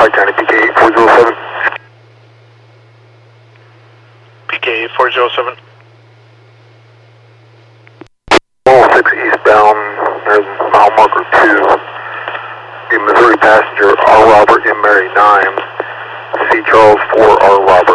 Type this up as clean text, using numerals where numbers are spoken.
Pike County, PK 8407. PK 8407. 106 eastbound, there's mile marker 2. The Missouri passenger, R. Robert M. Mary 9. C. Charles 4 R. Robert.